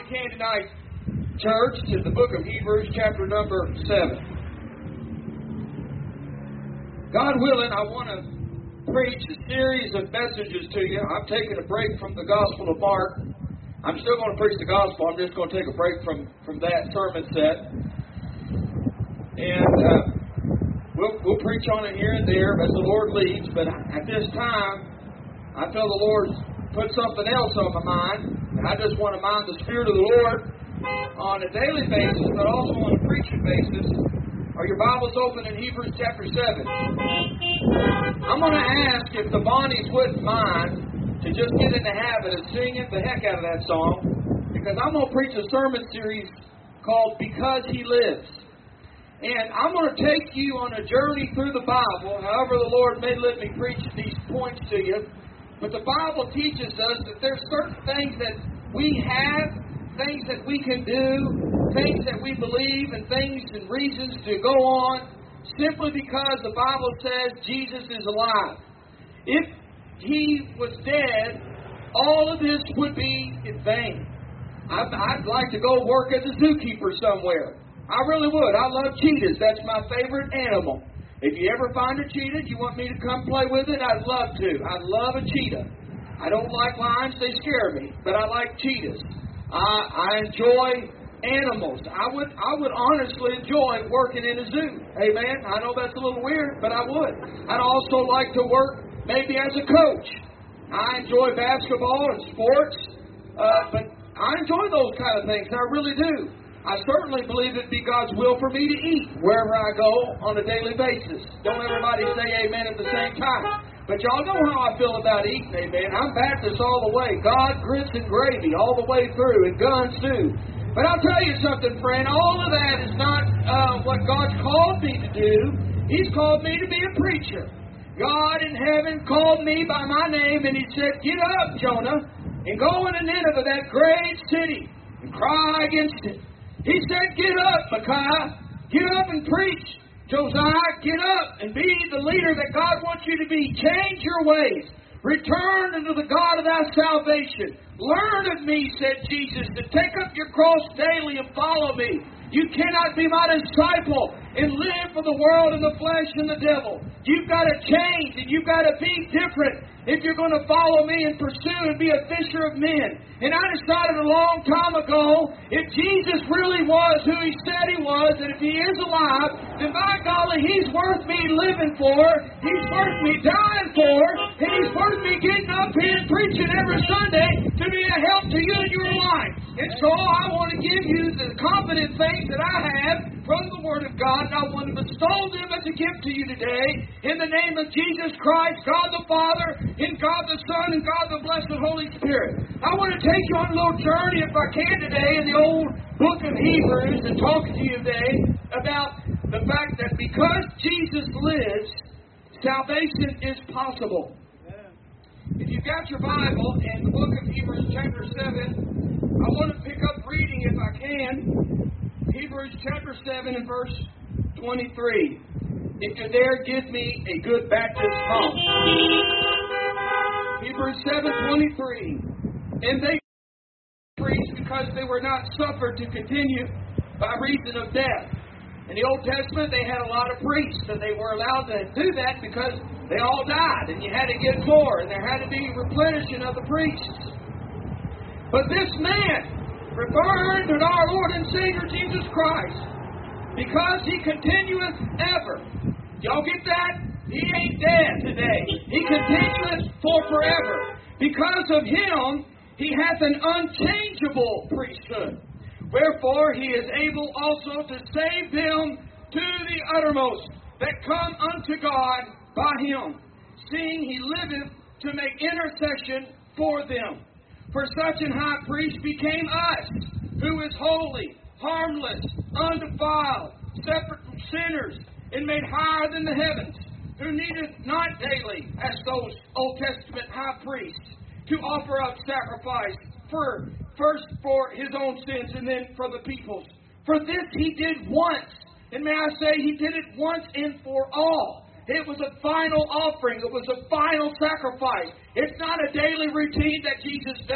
can tonight, church, to the book of Hebrews, chapter number 7. God willing, I want to preach a series of messages to you. I'm taking a break from the Gospel of Mark. I'm still going to preach the Gospel. I'm just going to take a break from that sermon set. And we'll preach on it here and there as the Lord leads. But at this time, I feel the Lord's put something else on my mind. And I just want to mind the Spirit of the Lord on a daily basis, but also on a preaching basis. Are your Bibles open in Hebrews chapter 7? I'm going to ask if the Bonnies wouldn't mind to just get in the habit of singing the heck out of that song, because I'm going to preach a sermon series called Because He Lives. And I'm going to take you on a journey through the Bible, however the Lord may let me preach these points to you. But the Bible teaches us that there's certain things that we have, things that we can do, things that we believe, and things and reasons to go on simply because the Bible says Jesus is alive. If He was dead, all of this would be in vain. I'd like to go work as a zookeeper somewhere. I really would. I love cheetahs. That's my favorite animal. If you ever find a cheetah, you want me to come play with it, I'd love to. I love a cheetah. I don't like lions, they scare me, but I like cheetahs. I enjoy animals. I would honestly enjoy working in a zoo. Amen. I know that's a little weird, but I would. I'd also like to work maybe as a coach. I enjoy basketball and sports, but I enjoy those kind of things. I really do. I certainly believe it'd be God's will for me to eat wherever I go on a daily basis. Don't everybody say amen at the same time. But y'all know how I feel about eating, amen. I'm Baptist all the way. God, grits, and gravy all the way through, and guns too. But I'll tell you something, friend. All of that is not what God's called me to do. He's called me to be a preacher. God in heaven called me by my name, and He said, "Get up, Jonah, and go into Nineveh, that great city, and cry against it." He said, "Get up, Micaiah. Get up and preach. Josiah, get up and be the leader that God wants you to be. Change your ways. Return unto the God of thy salvation. Learn of me," said Jesus, "to take up your cross daily and follow me. You cannot be my disciple and live for the world and the flesh and the devil. You've got to change and you've got to be different if you're going to follow me and pursue and be a fisher of men." And I decided a long time ago, if Jesus really was who He said He was, and if He is alive, then by golly, He's worth me living for, He's worth me dying for, and He's worth me getting up here and preaching every Sunday to be a help to you in your life. And so I want to give you the confident things that I have from the Word of God, and I want to bestow them as a gift to you today in the name of Jesus Christ, God the Father, and God the Son, and God the blessed Holy Spirit. I want to take you on a little journey, if I can, today in the old book of Hebrews and talk to you today about the fact that because Jesus lives, salvation is possible. If you've got your Bible in the book of Hebrews chapter 7, I want to pick up reading, if I can, Hebrews chapter 7 and verse 23. If you're there, give me a good Baptist hump. Hebrews 7:23. And they priests because they were not suffered to continue by reason of death. In the Old Testament, they had a lot of priests, and they were allowed to do that because they all died, and you had to get more, and there had to be replenishing of the priests. But this man, referring to our Lord and Savior Jesus Christ, because He continueth ever. Y'all get that? He ain't dead today. He continueth for forever. Because of Him, He hath an unchangeable priesthood. Wherefore He is able also to save them to the uttermost that come unto God by Him, seeing He liveth to make intercession for them. For such an high priest became us, who is holy, harmless, undefiled, separate from sinners, and made higher than the heavens, who needeth not daily, as those Old Testament high priests, to offer up sacrifice first for His own sins and then for the people's. For this He did once, and may I say He did it once and for all. It was a final offering. It was a final sacrifice. It's not a daily routine that Jesus does.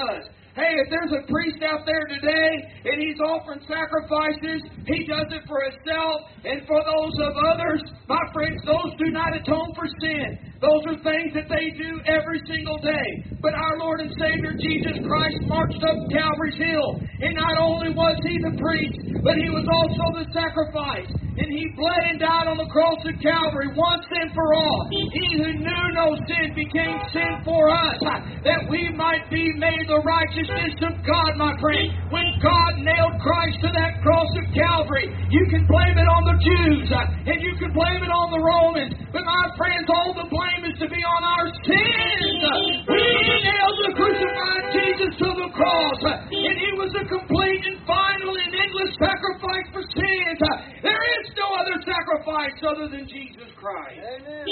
Hey, if there's a priest out there today and he's offering sacrifices, he does it for himself and for those of others. My friends, those do not atone for sin. Those are things that they do every single day. But our Lord and Savior Jesus Christ marched up Calvary's Hill. And not only was He the priest, but He was also the sacrifice. And He bled and died on the cross of Calvary once and for all. He who knew no sin became sin for us, that we might be made the righteousness of God, my friend. When God nailed Christ to that cross of Calvary, you can blame it on the Jews, and you can blame it on the Romans. But my friends, all the blame is to be on our sins. We nailed the crucified Jesus to the cross, and He was a complete and final and endless sacrifice for sins. There is no other sacrifice other than Jesus Christ. Amen.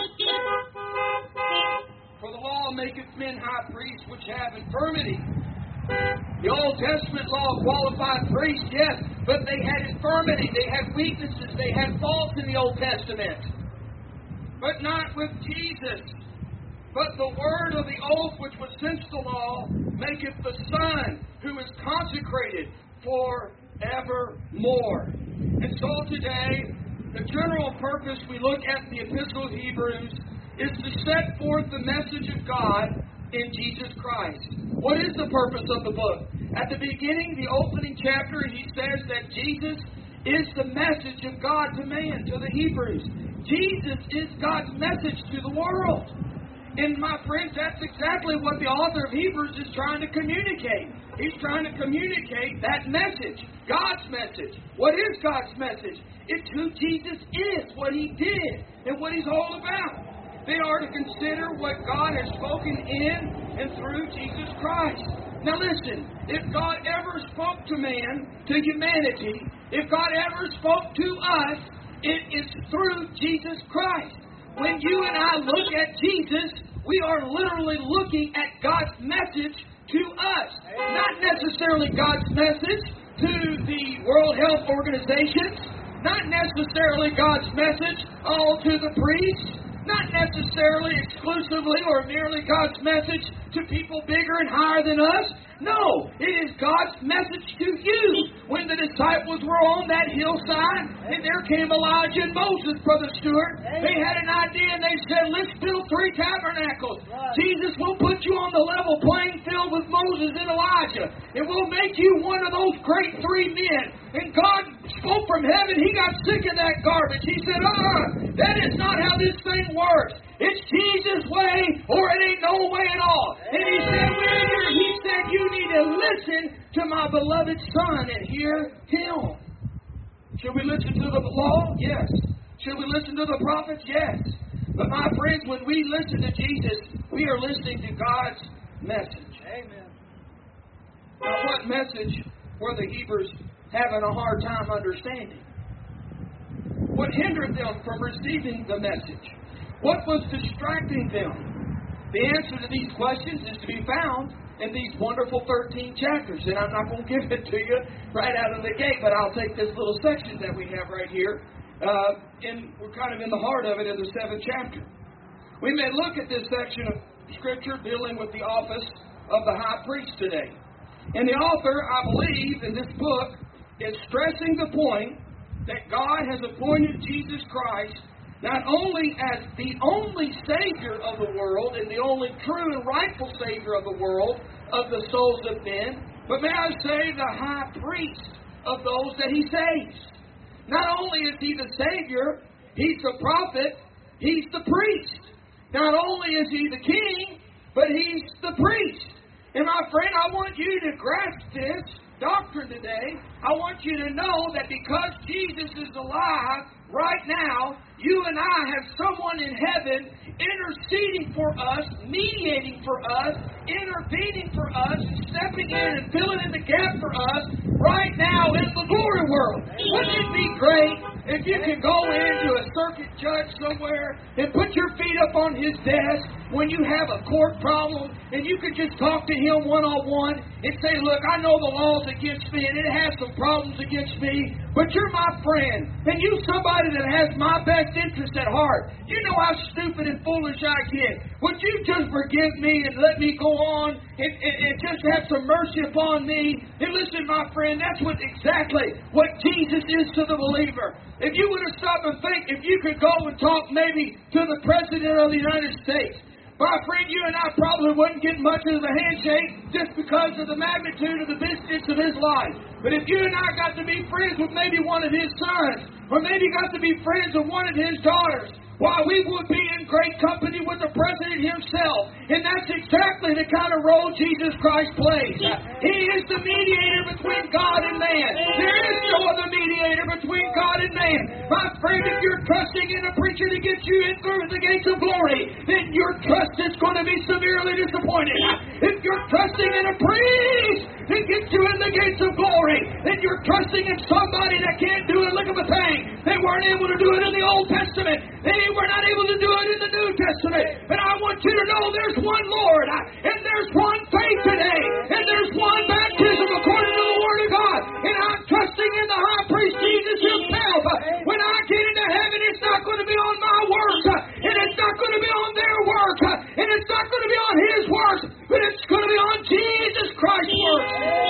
For the law maketh men high priests which have infirmity. The Old Testament law qualified priests, yes, but they had infirmity, they had weaknesses, they had faults in the Old Testament. But not with Jesus. But the word of the oath which was since the law maketh the Son, who is consecrated forevermore. And so today, the general purpose we look at the Epistle of Hebrews is to set forth the message of God in Jesus Christ. What is the purpose of the book? At the beginning, the opening chapter, he says that Jesus is the message of God to man, to the Hebrews. Jesus is God's message to the world. And my friends, that's exactly what the author of Hebrews is trying to communicate. He's trying to communicate that message, God's message. What is God's message? It's who Jesus is, what He did, and what He's all about. They are to consider what God has spoken in and through Jesus Christ. Now listen, if God ever spoke to man, to humanity, if God ever spoke to us, it is through Jesus Christ. When you and I look at Jesus, we are literally looking at God's message to us. Not necessarily God's message to the World Health Organization, not necessarily God's message to the priests, not necessarily exclusively or merely God's message to people bigger and higher than us. No, it is God's message to you. When the disciples were on that hillside, and there came Elijah and Moses, Brother Stewart, they had an idea and they said, let's build 3 tabernacles. Jesus will put you on the level playing field with Moses and Elijah, and we'll make you one of those great 3 men. And God spoke from heaven. He got sick of that garbage. He said, that is not how this thing works. It's Jesus' way, or it ain't no way at all. And He said, you need to listen to my beloved Son and hear Him. Should we listen to the law? Yes. Should we listen to the prophets? Yes. But my friends, when we listen to Jesus, we are listening to God's message. Amen. Now, what message were the Hebrews having a hard time understanding? What hindered them from receiving the message? What was distracting them? The answer to these questions is to be found in these wonderful 13 chapters. And I'm not going to give it to you right out of the gate, but I'll take this little section that we have right here. We're kind of in the heart of it in the 7th chapter. We may look at this section of Scripture dealing with the office of the high priest today. And the author, I believe, in this book is stressing the point that God has appointed Jesus Christ not only as the only Savior of the world and the only true and rightful Savior of the world, of the souls of men, but may I say the high priest of those that He saves. Not only is He the Savior, He's the prophet, He's the priest. Not only is He the king, but He's the priest. And my friend, I want you to grasp this doctrine today. I want you to know that because Jesus is alive right now, you and I have someone in heaven interceding for us, mediating for us, intervening for us, stepping in and filling in the gap for us right now in the glory world. Wouldn't it be great if you could go into a circuit judge somewhere and put your feet up on his desk when you have a court problem and you could just talk to him one-on-one and say, look, I know the law's against me and it has some problems against me, but you're my friend and you're somebody that has my best interest at heart. You know how stupid and foolish I get. Would you just forgive me and let me go on and just have some mercy upon me? And listen, my friend, that's exactly what Jesus is to the believer. If you would have stopped and think, if you could go and talk maybe to the President of the United States, my friend, you and I probably wouldn't get much of the handshake just because of the magnitude of the business of his life. But if you and I got to be friends with maybe one of his sons, or maybe got to be friends with one of his daughters, why, we would be in great company with the President himself. And that's exactly the kind of role Jesus Christ plays. He is the mediator between God and man. There is no other mediator between God and man. My friend, if you're trusting in a preacher to get you in through the gates of glory, then your trust is going to be severely disappointed. If you're trusting in a priest to get you in the gates of glory, then you're trusting in somebody that can't do a lick of a thing. They weren't able to do it in the Old Testament. They were not able to do it in the New Testament. But I want you to know there's one Lord, and there's one faith today, and there's one baptism according to the Word of God. And I'm trusting in the high priest Jesus himself. When I get into heaven, it's not going to be on my works, and it's not going to be on their works, and it's not going to be on his works, but it's going to be on Jesus Christ's works.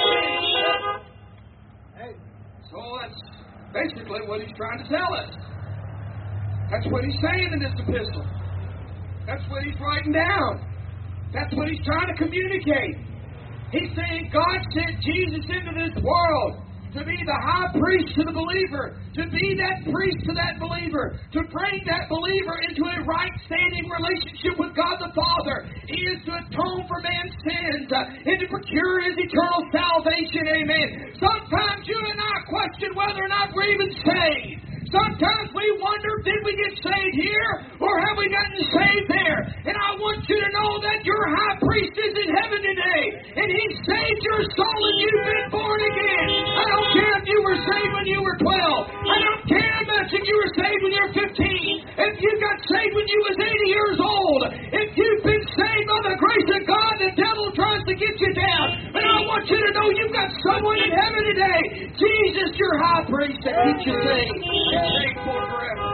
So that's basically what he's trying to tell us. That's what he's saying in this epistle. That's what he's writing down. That's what he's trying to communicate. He's saying God sent Jesus into this world to be the high priest to the believer, to be that priest to that believer, to bring that believer into a right-standing relationship with God the Father. He is to atone for man's sins and to procure his eternal salvation. Amen. Sometimes you and I question whether or not we're even saved. Sometimes we wonder, did we get saved here or have we gotten saved there? And I want you to know that your high priest is in heaven today, and he saved your soul and you've been born again. I don't care if you were saved when you were 12. I don't care much if you were saved when you were 15. If you got saved when you was 80 years old. If you've been saved by the grace of God, the devil tries to get you down. But I want you to know you've got someone in heaven today. Jesus, your high priest, that keeps you saved. Saved for forever.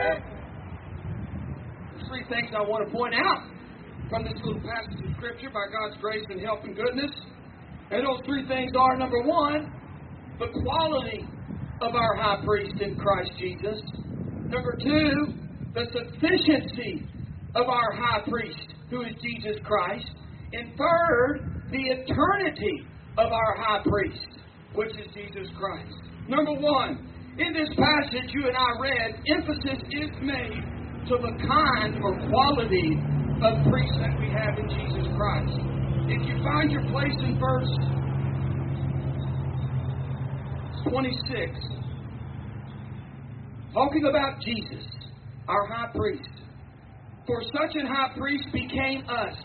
There's three things I want to point out from this little passage of Scripture by God's grace and help and goodness. And those three things are, number one, the quality of our high priest in Christ Jesus. Number two, the sufficiency of our high priest, who is Jesus Christ. And third, the eternity of our high priest, which is Jesus Christ. Number one, in this passage you and I read, emphasis is made to the kind or quality of priest that we have in Jesus Christ. If you find your place in verse 26, talking about Jesus, our high priest. For such an high priest became us.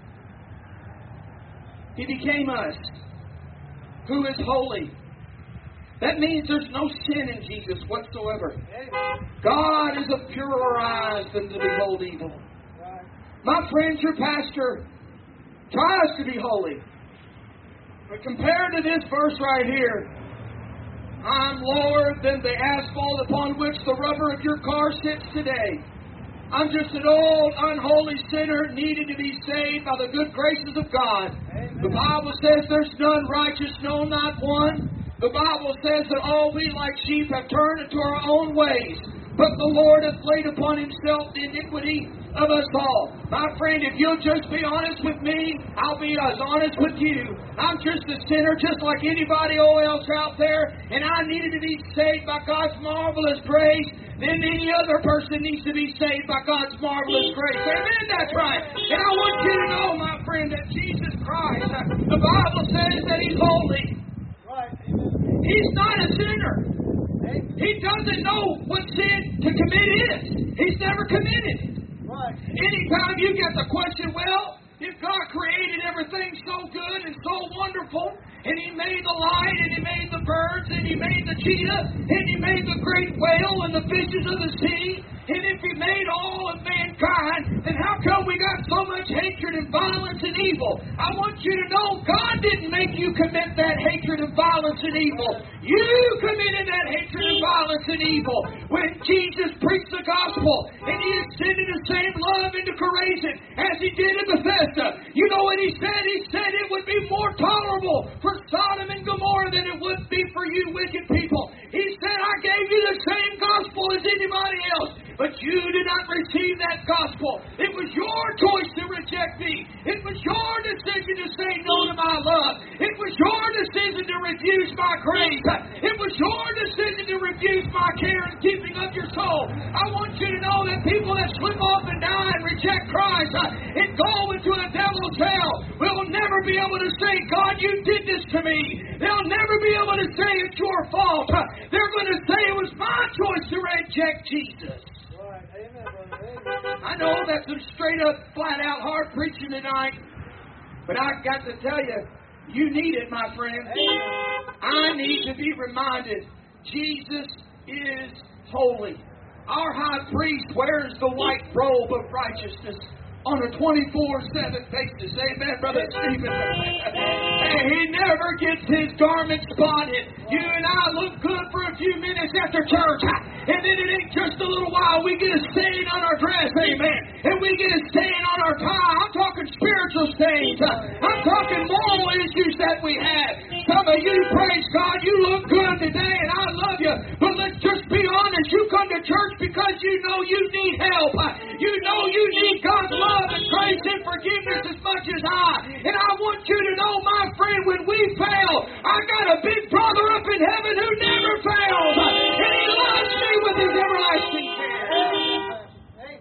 He became us, who is holy. That means there's no sin in Jesus whatsoever. God is of purer eyes than to behold evil. My friends, your pastor tries to be holy. But compared to this verse right here, I'm lower than the asphalt upon which the rubber of your car sits today. I'm just an old, unholy sinner needing to be saved by the good graces of God. Amen. The Bible says there's none righteous, no, not one. The Bible says that all we like sheep have turned into our own ways. But the Lord hath laid upon himself the iniquity of us all. My friend, if you'll just be honest with me, I'll be as honest with you. I'm just a sinner just like anybody else out there, and I needed to be saved by God's marvelous grace. Then any other person needs to be saved by God's marvelous grace. Amen, that's right. And I want you to know, my friend, that Jesus Christ, the Bible says that He's holy. He's not a sinner. He doesn't know what sin to commit is. He's never committed it. Right. Anytime you get the question, well, if God created everything so good and so wonderful, and He made the light, and He made the birds, and He made the cheetah, and He made the great whale and the fishes of the sea, and if He made all of mankind, And how come we got so much hatred and violence and evil? I want you to know God didn't make you commit that hatred and violence and evil. You committed that hatred and violence and evil when Jesus preached the gospel and He extended the same love into Chorazin as He did in Bethesda. You know what He said? He said it would be more tolerable for Sodom and Gomorrah than it would be for you wicked people. He said, I gave you the same gospel as anybody else, but you did not receive that gospel. It was your choice to reject me. It was your decision to say no to my love. It was your decision to refuse my grace. It was your decision to refuse my care and keeping of your soul. I want you to know that people that slip off and die and reject Christ and go into a devil's hell will never be able to say, God, you did this to me. They'll never be able to say it's your fault. They're going to say it was my choice to reject Jesus. I know that's some straight up, flat out, hard preaching tonight, but I've got to tell you, you need it, my friend. I need to be reminded, Jesus is holy. Our high priest wears the white robe of righteousness on a 24/7 basis. Amen, Brother Stephen. And he never gets his garment spotted. You and I look good for a few minutes after church, and then it ain't just a little while. We get a stain on our dress, amen. And we get a stain on our tie. I'm talking spiritual stains. I'm talking moral issues that we have. Some of you, praise God, you look good today, and I love you. But let's just be honest. You come to church because you know you need help. You know you need God's love and grace and forgiveness as much as I. And I want you to know, my friend, when we fail, I got a big brother up in heaven who never fails. And He loves me with His everlasting care.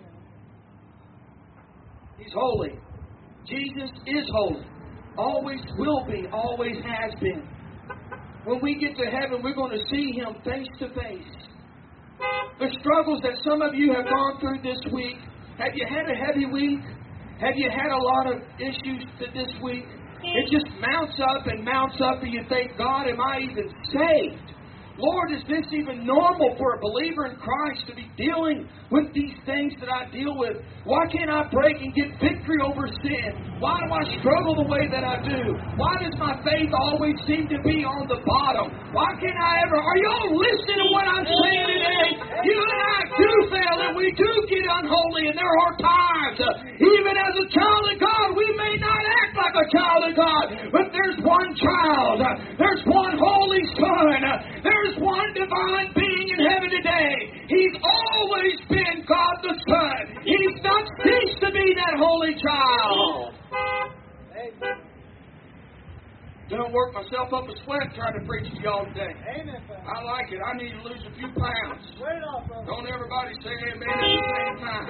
He's holy. Jesus is holy. Always will be. Always has been. When we get to heaven, we're going to see Him face to face. The struggles that some of you have gone through this week, have you had a heavy week? Have you had a lot of issues this week? It just mounts up and you think, God, am I even saved? Lord, is this even normal for a believer in Christ to be dealing with these things that I deal with? Why can't I break and get victory over sin? Why do I struggle the way that I do? Why does my faith always seem to be on the bottom? Why can't I ever... Are y'all listening to what I'm saying today? You and I do fail and we do get unholy, and there are times, even as a child of God, we may not act like a child of God, but there's one child, there's one holy Son, there's one divine being in heaven today. He's always been God the Son. He's not ceased to be that holy child. Don't work myself up a sweat trying to preach to y'all today. I like it. I need to lose a few pounds. Don't everybody say amen at the same time.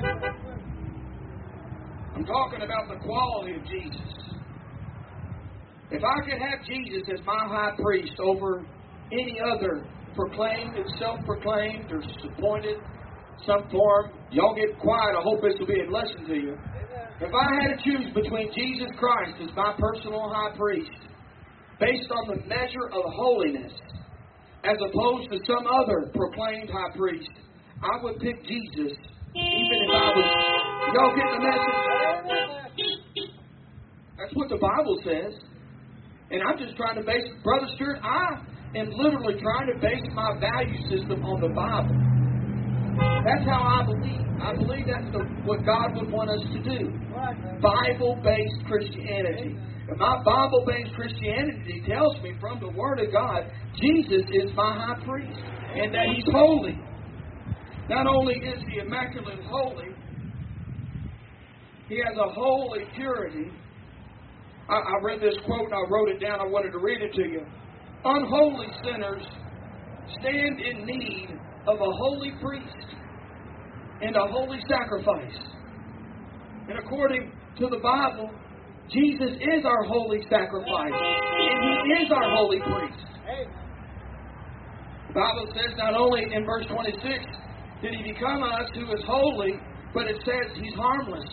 I'm talking about the quality of Jesus. If I could have Jesus as my high priest over any other proclaimed and self-proclaimed or appointed, some form, y'all get quiet. I hope this will be a lesson to you. If I had to choose between Jesus Christ as my personal high priest, based on the measure of holiness, as opposed to some other proclaimed high priest, I would pick Jesus, even if I was... Y'all get the message? That's what the Bible says. And I'm just trying to base... Brother Stewart, I am literally trying to base my value system on the Bible. That's how I believe. I believe that's what God would want us to do. Bible-based Christianity. And my Bible-based Christianity tells me from the Word of God, Jesus is my high priest. And that He's holy. Not only is He immaculately holy, He has a holy purity. I read this quote and I wrote it down. I wanted to read it to you. Unholy sinners stand in need of a holy priest and a holy sacrifice. And according to the Bible, Jesus is our holy sacrifice, and He is our holy priest. The Bible says not only in verse 26 did He become us who is holy, but it says He's harmless.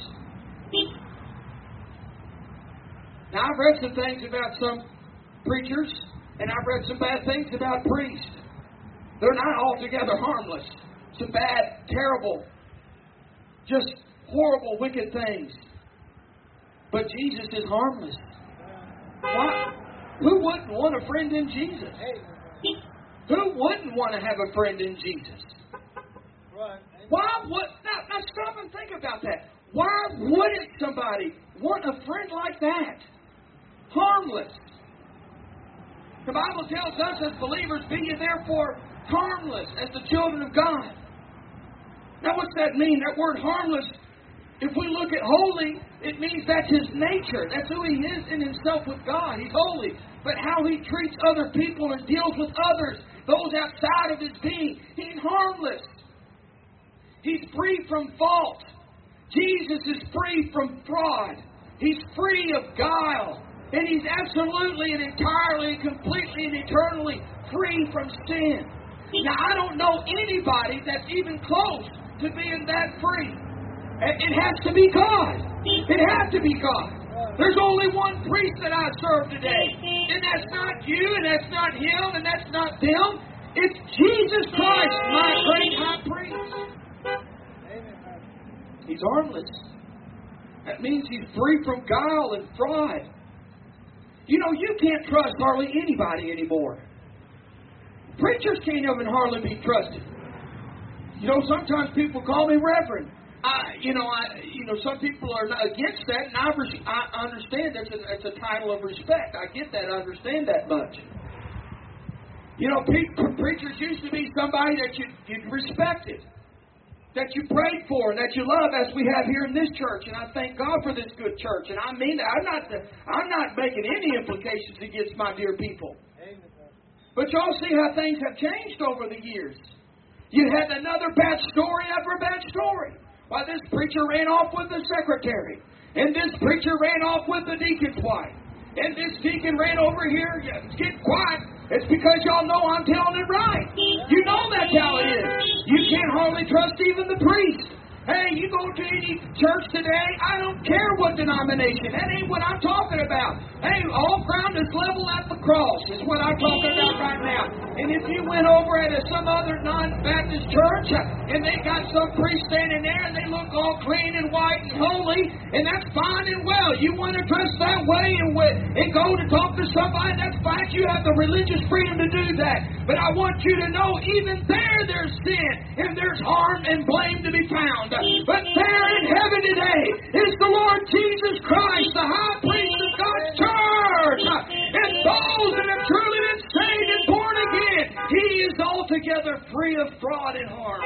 Now, I've read some things about some preachers, and I've read some bad things about priests. They're not altogether harmless. Some bad, terrible, just horrible, wicked things. But Jesus is harmless. Why? Who wouldn't want a friend in Jesus? Who wouldn't want to have a friend in Jesus? Why would... Now stop and think about that. Why wouldn't somebody want a friend like that? Harmless. The Bible tells us as believers, be ye therefore harmless as the children of God. Now what's that mean? That word harmless, if we look at holy, it means that's His nature. That's who He is in Himself with God. He's holy. But how He treats other people and deals with others, those outside of His being, He's harmless. He's free from fault. Jesus is free from fraud. He's free of guile. And He's absolutely and entirely and completely and eternally free from sin. Now, I don't know anybody that's even close to being that free. It has to be God. It has to be God. There's only one priest that I serve today. And that's not you, and that's not him, and that's not them. It's Jesus Christ, my great high priest. He's harmless. That means He's free from guile and fraud. You know, you can't trust hardly anybody anymore. Preachers can't even hardly be trusted. You know, sometimes people call me Reverend. Some people are not against that, and I understand that's a title of respect. I get that. I understand that much. You know, preachers used to be somebody that you respected, that you prayed for, and that you love, as we have here in this church. And I thank God for this good church. And I mean that. I'm not making any implications against my dear people. But y'all see how things have changed over the years. You had another bad story after a bad story. Why, this preacher ran off with the secretary. And this preacher ran off with the deacon's wife. And this deacon ran over here. Get quiet. It's because y'all know I'm telling it right. You know that's how it is. You can't hardly trust even the priest. Hey, you go to any church today, I don't care what denomination. That ain't what I'm talking about. Hey, all ground is level at the cross is what I'm talking about right now. And if you went over at some other non-Baptist church and they got some priest standing there and they look all clean and white and holy, and that's fine and well. You want to dress that way and go to talk to somebody, that's fine. You have the religious freedom to do that. But I want you to know, even there's sin and there's harm and blame to be found. But there in heaven today is the Lord Jesus Christ, the high priest of God's church. And those that have truly been saved and born again, He is altogether free of fraud and harm.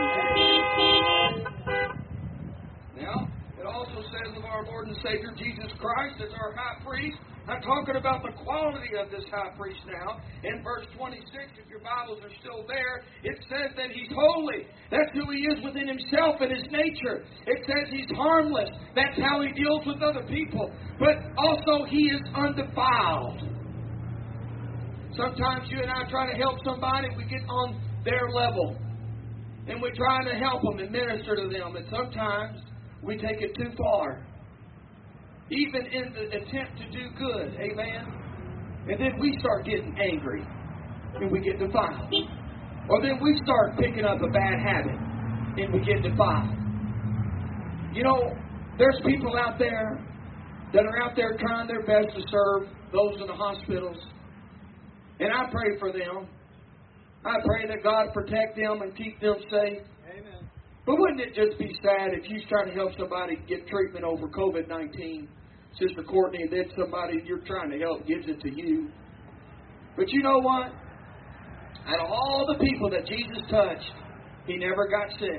Now, it also says of our Lord and Savior Jesus Christ as our high priest. I'm talking about the quality of this high priest now. In verse 26, if your Bibles are still there, it says that He's holy. That's who He is within Himself and His nature. It says He's harmless. That's how He deals with other people. But also He is undefiled. Sometimes you and I try to help somebody, we get on their level. And we're trying to help them and minister to them. And sometimes we take it too far. Even in the attempt to do good. Amen? And then we start getting angry. And we get defiled. Or then we start picking up a bad habit. And we get defiled. You know, there's people out there that are out there trying their best to serve those in the hospitals. And I pray for them. I pray that God protect them and keep them safe. Amen. But wouldn't it just be sad if you trying to help somebody get treatment over COVID-19, Sister Courtney, and then somebody you're trying to help gives it to you? But you know what? Out of all the people that Jesus touched, He never got sick.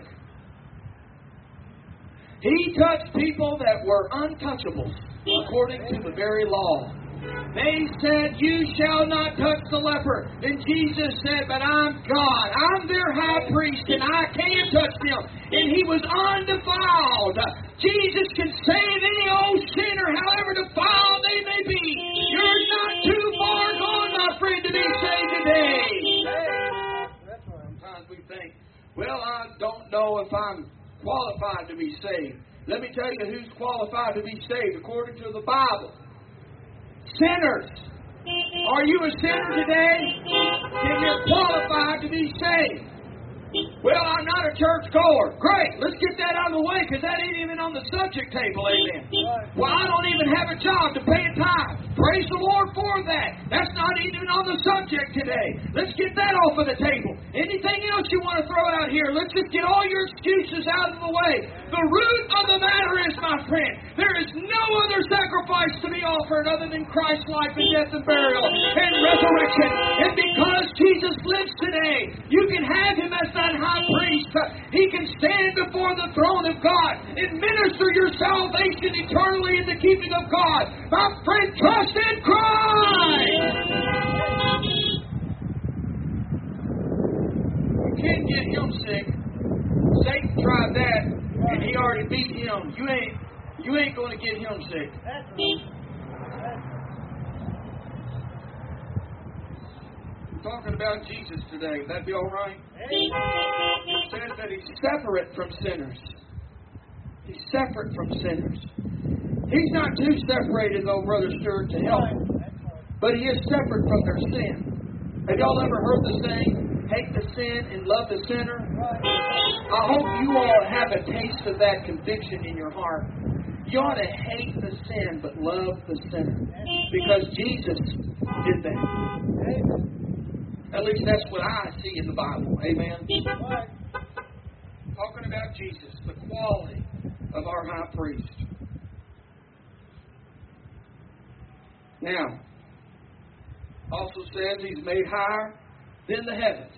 He touched people that were untouchables according to the very law. They said, you shall not touch the leper. And Jesus said, but I'm God. I'm their high priest, and I can touch them. And He was undefiled. Jesus can save any old sinner, however defiled they may be. You're not too far gone, my friend, to be saved today. Sometimes we think, well, I don't know if I'm qualified to be saved. Let me tell you who's qualified to be saved according to the Bible. Sinners. Are you a sinner today? Then you're qualified to be saved. Well, I'm not a church goer. Great. Let's get that out of the way because that ain't even on the subject table. Amen. Well, I don't even have a job to pay a tithe. Praise the Lord for that. That's not even on the subject today. Let's get that off of the table. Anything else you want to throw out here, let's just get all your excuses out of the way. The root of the matter is, my friend, there is no other sacrifice to be offered other than Christ's life and death and burial and resurrection. And because Jesus lives today, you can have Him as that high priest. He can stand before the throne of God and minister your salvation eternally in the keeping of God. My friend, trust in Christ. You can't get Him sick. Satan tried that, and he already beat him. You ain't going to get him sick. We're talking about Jesus today. Would that be all right? It says that He's separate from sinners. He's separate from sinners. He's not too separated, though, Brother Stewart, to help them. But He is separate from their sin. Have y'all ever heard the saying, hate the sin and love the sinner? I hope you all have a taste of that conviction in your heart. You ought to hate the sin but love the sinner. Because Jesus did that. At least that's what I see in the Bible. Amen. Talking about Jesus, the quality of our high priest. Now, also says He's made higher than the heavens.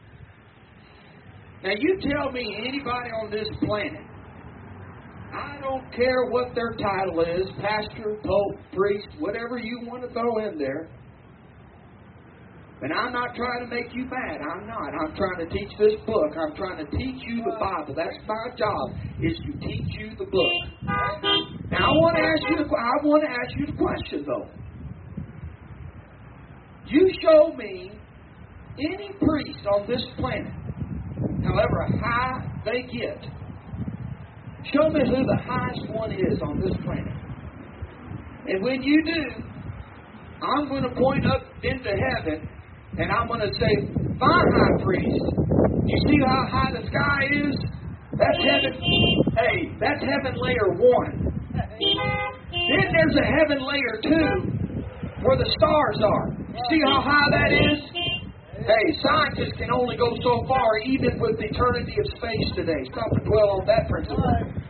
Now you tell me anybody on this planet, I don't care what their title is, pastor, pope, priest, whatever you want to throw in there. And I'm not trying to make you mad. I'm not. I'm trying to teach this book. I'm trying to teach you the Bible. That's my job, is to teach you the book. Now I want to ask you the question though. You show me any priest on this planet, however high they get, show me who the highest one is on this planet. And when you do, I'm going to point up into heaven and I'm going to say, my high priest, you see how high the sky is? That's heaven. Hey, that's heaven layer 1. Then there's a heaven layer 2 where the stars are. See how high that is? Hey, scientists can only go so far, even with the eternity of space today. Stop and dwell on that principle.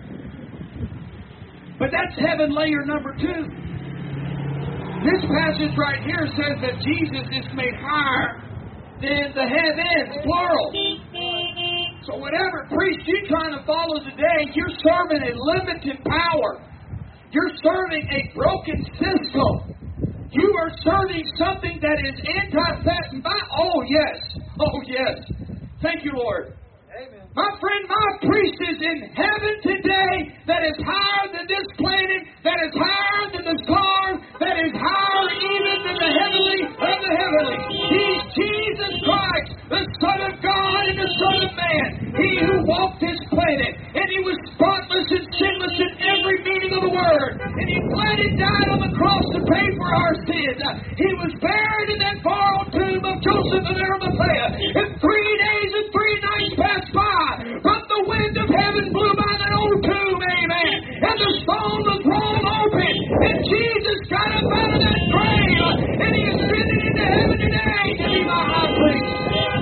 But that's heaven layer number 2. This passage right here says that Jesus is made higher than the heavens, plural. So whatever priest you're trying to follow today, you're serving a limited power. You're serving a broken system. You are serving something that is anti-Satan. Oh, yes. Oh, yes. Thank you, Lord. Amen. My friend, my priest is in heaven today that is higher than this planet, that is higher than the stars, that is higher even than the heavenly of the heavenly. He's Jesus Christ, the Son of God and the Son of Man. He who walked this planet, and He was spotless and sinless in every meaning of the word. And He bled and died on the cross to pay for our sins. He was buried in that borrowed tomb of Joseph of Arimathea. And 3 days and 3 nights passed by. But the wind of heaven blew by that old tomb, amen. And the stone was rolled open. And Jesus got up out of that grave. And He ascended into heaven today to be my high priest.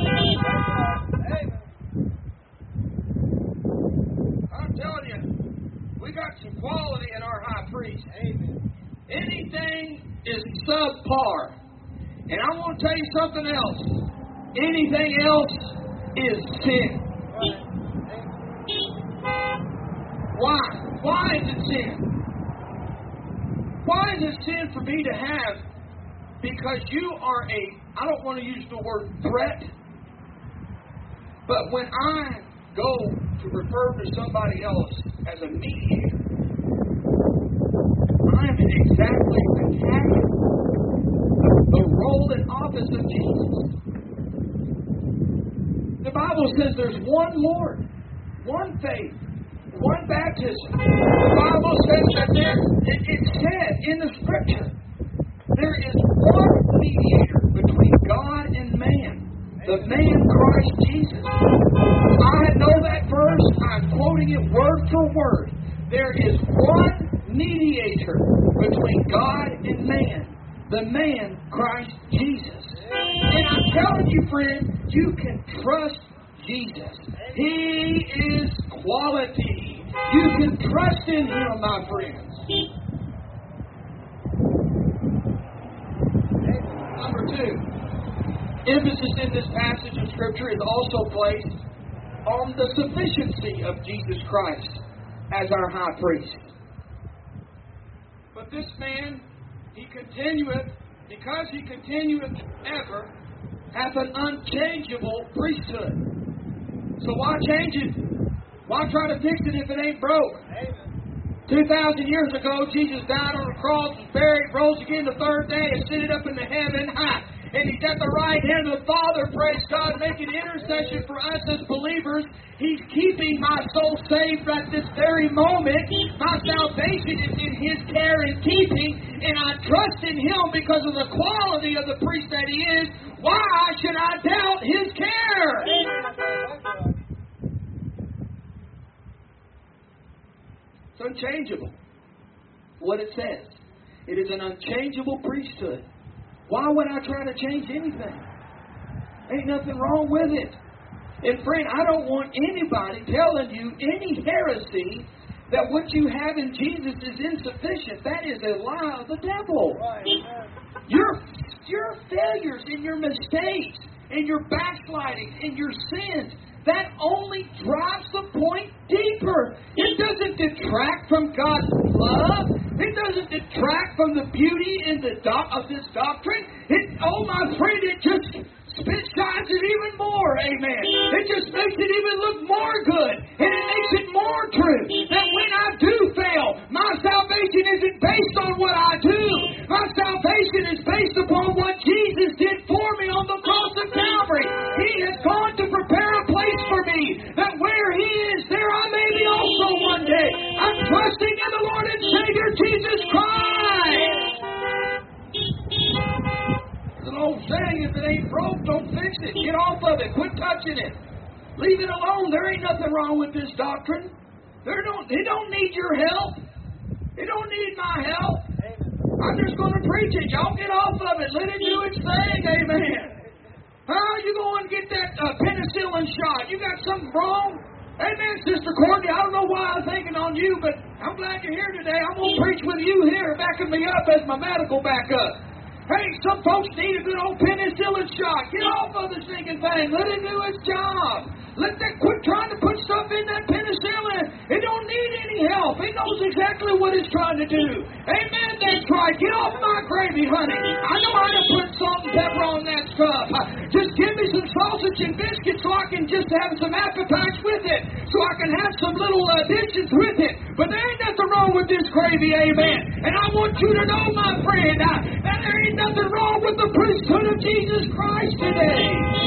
I'm telling you, we got some quality in our high priest. Amen. Anything is subpar. And I want to tell you something else. Anything else is sin. Why? Why is it sin? Why is it sin for me to have? Because you are I don't want to use the word threat, but when I go to refer to somebody else as a mediator, I am exactly attacking the role and office of Jesus. The Bible says there's one Lord, one faith, one baptism. The Bible says that it said in the Scripture, there is one mediator between God and man, the man Christ Jesus. quoting it word for word. There is one mediator between God and man. The man, Christ Jesus. And I'm telling you, friend, you can trust Jesus. He is quality. You can trust in Him, my friends. Number 2, emphasis in this passage of Scripture is also placed on the sufficiency of Jesus Christ as our high priest. But this man, because he continueth ever, hath an unchangeable priesthood. So why change it? Why try to fix it if it ain't broke? 2,000 years ago, Jesus died on the cross, was buried, rose again the third day, and ascended up into heaven high. And He's at the right hand of the Father, praise God, making intercession for us as believers. He's keeping my soul saved at this very moment. My salvation is in His care and keeping, and I trust in Him because of the quality of the priest that He is. Why should I doubt His care? It's unchangeable. What it says. It is an unchangeable priesthood. Why would I try to change anything? Ain't nothing wrong with it. And friend, I don't want anybody telling you any heresy that what you have in Jesus is insufficient. That is a lie of the devil. Your failures and your mistakes and your backsliding and your sins, that only drives the point deeper. It doesn't detract from God's love. It doesn't detract from the beauty of this doctrine. My friend, it just shines it even more. Amen. It just makes it even look more good. And it makes it more true. That when I do fail, my salvation isn't based on what I do. My salvation is based upon what Jesus did for me on the cross of Calvary. He has gone to prepare a place for me. That where He is, there I may be also one day. I'm trusting in the Lord and Savior Jesus Christ. There's an old saying, if it ain't broke, don't fix it. Get off of it. Quit touching it. Leave it alone. There ain't nothing wrong with this doctrine. They don't need your help. They don't need my help. I'm just going to preach it. Y'all get off of it. Let it do its thing. Amen. You go and get that penicillin shot. You got something wrong? Amen, Sister Courtney. I don't know why I'm thinking on you, but I'm glad you're here today. I'm going to preach with you here, backing me up as my medical backup. Hey, some folks need a good old penicillin shot. Get off of the stinking thing. Let it do its job. Quit trying to put stuff in that penicillin. It don't need any help. It knows exactly what it's trying to do. Amen, that's right. Get off my gravy, honey. I know how to put salt and pepper on that stuff. Just give me some sausage and biscuits so I can just have some appetites with it. So I can have some little dishes with it. But there ain't nothing wrong with this gravy, amen. And I want you to know, my friend, that there ain't nothing wrong with the priesthood of Jesus Christ today.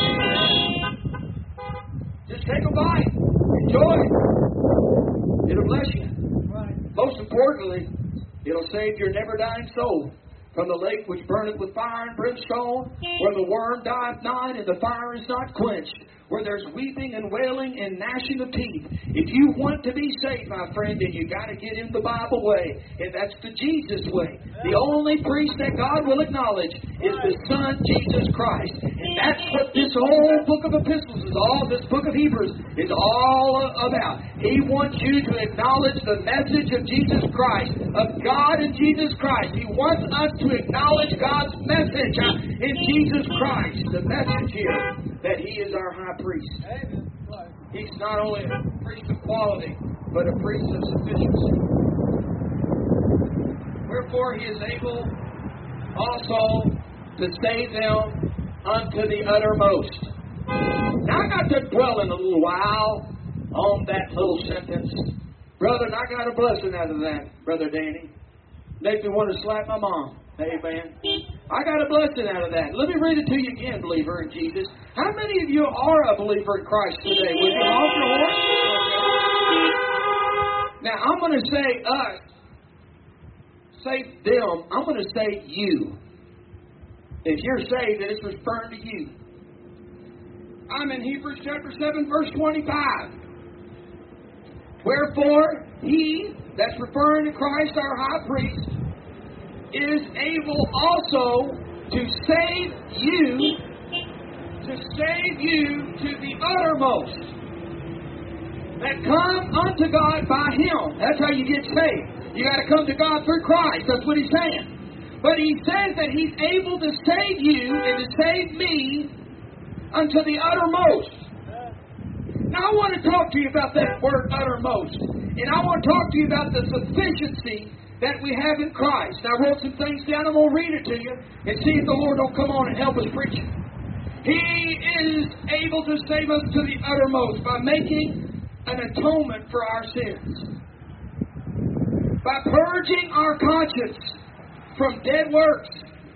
Just take a bite. Enjoy it. It'll bless you. Most importantly, it'll save your never-dying soul from the lake which burneth with fire and brimstone, where the worm dieth not and the fire is not quenched, where there's weeping and wailing and gnashing of teeth. If you want to be saved, my friend, then you got to get in the Bible way, and that's the Jesus way. The only priest that God will acknowledge is the Son, Jesus Christ. And that's what this whole book of epistles is all, this book of Hebrews is all about. He wants you to acknowledge the message of Jesus Christ, of God and Jesus Christ. He wants us to acknowledge God's message in Jesus Christ. The message here that He is our high priest. He's not only a priest of quality, but a priest of sufficiency. Wherefore He is able also to save them unto the uttermost. Now I got to dwell in a little while on that little sentence. Brother, I got a blessing out of that, Brother Danny. Makes me want to slap my mom. Amen. I got a blessing out of that. Let me read it to you again, believer in Jesus. How many of you are a believer in Christ today? Would you honk your horn? Now, I'm going to say us. Say them. I'm going to say you. If you're saved, then it's referring to you. I'm in Hebrews chapter 7, verse 25. Wherefore, He, that's referring to Christ our high priest, is able also to save you to the uttermost, that come unto God by Him. That's how you get saved. You got to come to God through Christ. That's what He's saying. But He says that He's able to save you and to save me unto the uttermost. Now I want to talk to you about that word uttermost. And I want to talk to you about the sufficiency that we have in Christ. I wrote some things down. I'm going to read it to you and see if the Lord will come on and help us preach it. He is able to save us to the uttermost by making an atonement for our sins. By purging our conscience from dead works.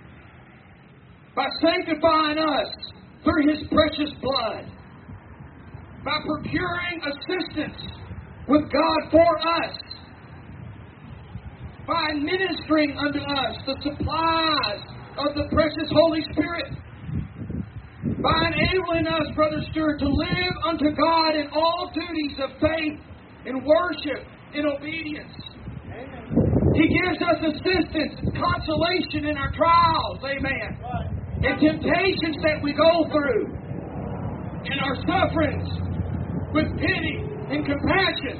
By sanctifying us through His precious blood. By procuring assistance with God for us. By ministering unto us the supplies of the precious Holy Spirit. By enabling us, Brother Stewart, to live unto God in all duties of faith and worship and obedience. Amen. He gives us assistance and consolation in our trials, amen, and temptations that we go through, in our sufferings, with pity and compassion.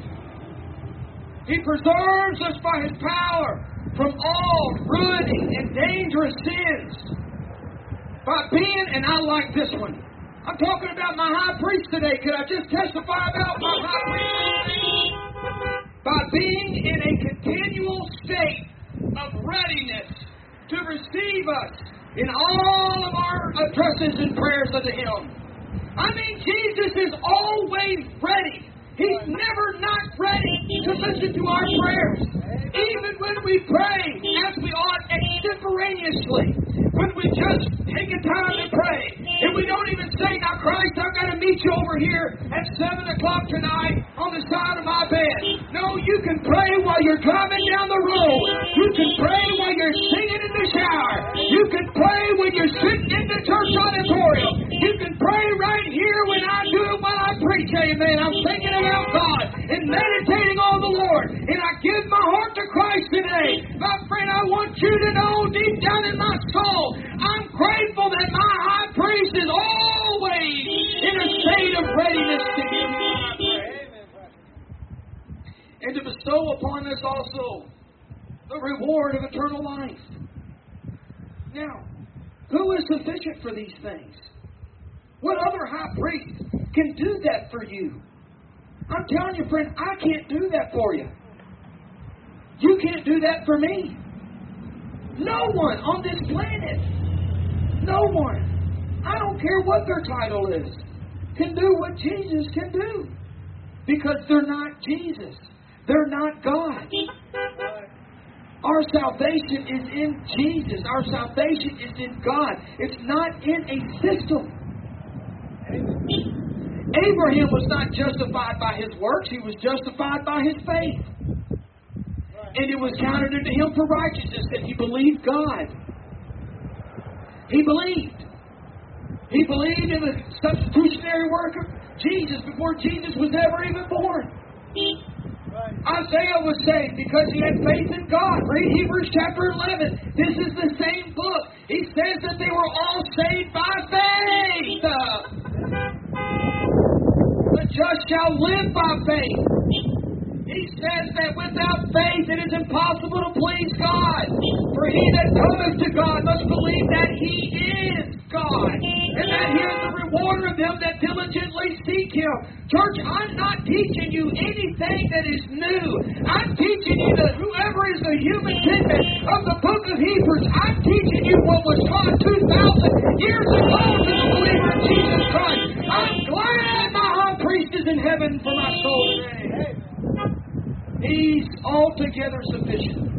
He preserves us by His power from all ruining and dangerous sins. By being, and I like this one, I'm talking about my high priest today. Could I just testify about my high priest? By being in a continual state of readiness to receive us in all of our addresses and prayers unto Him. I mean, Jesus is always ready. He's never not ready to listen to our prayers. Even when we pray, as we ought extemporaneously, when we just take a time to pray, and we don't even say, now Christ, I've got to meet you over here at 7 o'clock tonight on the side of my bed. No, you can pray while you're driving down the road. You can pray while you're singing in the shower. You can pray when you're sitting in the church auditorium. You can pray right here when I do it while I preach, amen. I'm thinking about God and meditating on the Lord. And I give my heart to Christ today. My friend, I want you to know deep down in my soul, I'm grateful that my high priest is always in a state of readiness to give me my prayer. And to bestow upon us also the reward of eternal life. Now, who is sufficient for these things? What other high priest can do that for you? I'm telling you, friend, I can't do that for you. You can't do that for me. No one on this planet, no one, I don't care what their title is, can do what Jesus can do. Because they're not Jesus. They're not God. Our salvation is in Jesus. Our salvation is in God. It's not in a system. Abraham was not justified by his works. He was justified by his faith. And it was counted unto him for righteousness that he believed God. He believed. He believed in the substitutionary work of Jesus before Jesus was ever even born. Isaiah was saved because he had faith in God. Read Hebrews chapter 11. This is the same book. He says that they were all saved by faith. The just shall live by faith. He says that without faith it is impossible to please God. For he that cometh to God must believe that He is God, and that He is the rewarder of them that diligently seek Him. Church, I'm not teaching you anything that is new. I'm teaching you that whoever is the human pigment of the book of Hebrews, I'm teaching you what was taught 2,000 years ago to the believer in Jesus Christ. I'm glad my high priest is in heaven for my soul today. He's altogether sufficient.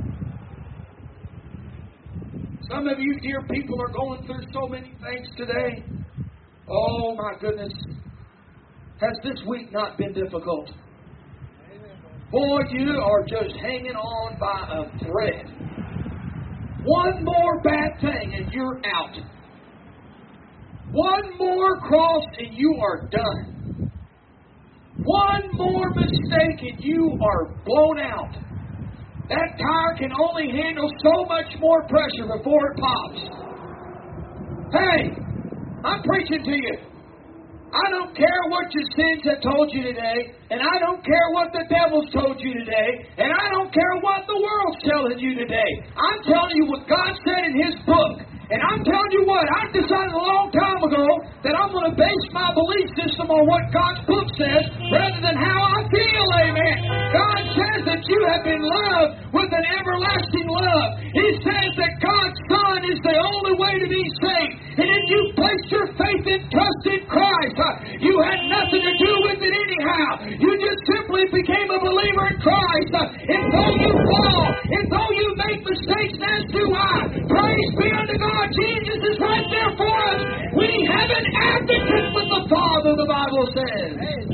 Some of you dear people are going through so many things today. Oh my goodness. Has this week not been difficult? Boy, you are just hanging on by a thread. One more bad thing and you're out. One more cross and you are done. one more mistake and you are blown out. That tire can only handle so much more pressure before it pops. Hey, I'm preaching to you. I don't care what your sins have told you today, and I don't care what the devil's told you today, and I don't care what the world's telling you today. I'm telling you what God said in His book. And I'm telling you what, I decided a long time ago that I'm going to base my belief system on what God's book says rather than how I feel, amen. God says that you have been loved with an everlasting love. He says that God's Son is the only way to be saved. And if you placed your faith and trust in Christ, you had nothing to do with it anyhow. You just simply became a believer in Christ. And though you fall, and though you make mistakes, as do I, praise be unto God. Jesus is right there for us. We have an advocate with the Father, the Bible says.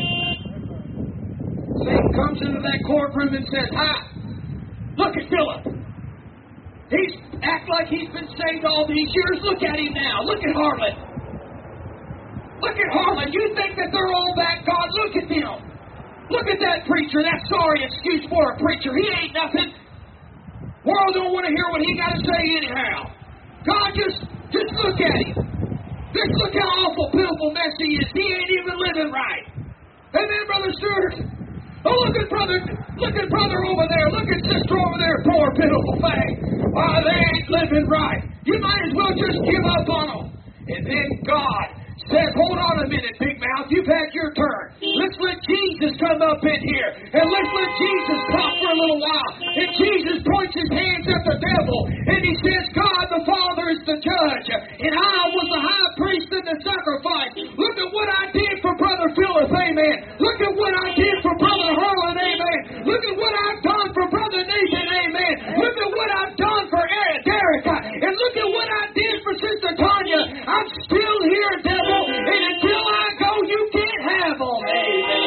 Satan comes into that courtroom and says, "Hi, look at Philip. He's act like he's been saved all these years. Look at him now. Look at Harlan. Look at Harlan. You think that they're all that God? Look at them. Look at that preacher. That sorry excuse for a preacher. He ain't nothing. World don't want to hear what he got to say anyhow. God, just look at him. Just look how awful, pitiful mess he is. He ain't even living right. Amen, Brother Stewart. Oh, look at brother over there. Look at sister over there. Poor, pitiful thing. Oh, they ain't living right. You might as well just give up on them. And then God says, hold on a minute, big mouth. You've had your turn. Let's let Jesus come up in here. And let's let Jesus talk for a little while. And Jesus points his hands at the devil. And he says, God the Father is the judge. And I was the high priest in the sacrifice. Look at what I did for Brother Philip, amen. Look at what I did for Brother Harlan, amen. Look at what I've done for Brother Nathan, amen. Look at what I've done for Derek. And look at what I did for Sister Tanya. I'm still here, devil. And until I go, you can't have them. Amen.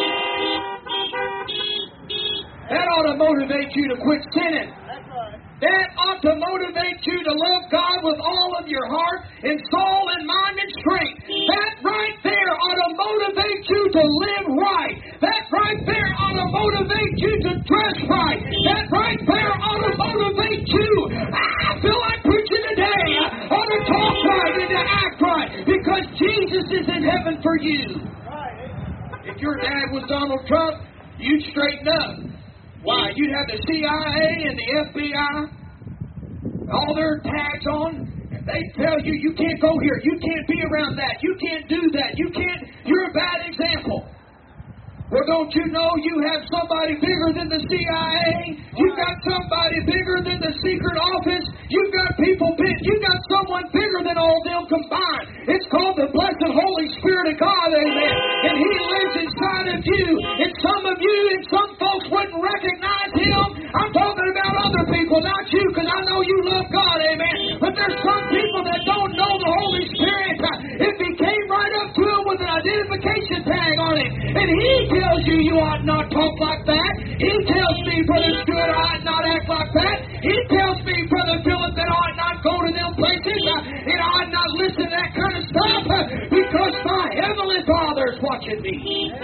That ought to motivate you to quit sinning. That ought to motivate you to love God with all of your heart and soul and mind and strength. That right there ought to motivate you to live right. That right there ought to motivate you to dress right. That right there ought to motivate you. I feel like preaching today. Ought to talk right and to act right because Jesus is in heaven for you. If your dad was Donald Trump, you'd straighten up. Why? You'd have the CIA and the FBI, all their tags on, and they tell you, you can't go here, you can't be around that, you can't do that, you're a bad example. Well, don't you know you have somebody bigger than the CIA? You've got somebody bigger than the secret office. You've got you've got someone bigger than all them combined. It's called the blessed Holy Spirit of God, amen. And He lives inside of you. And some of you and some folks wouldn't recognize Him. I'm talking about other people, not you, because I know you love God, amen. But there's some people that don't know the Holy Spirit. If He came right up to Him with an identification tag on it, and He tells you you ought not talk like that. He tells me, Brother Stewart, I ought not act like that. He tells me, Brother Philip, that I ought not go to them places and I ought not listen to that kind of stuff because my Heavenly Father is watching me.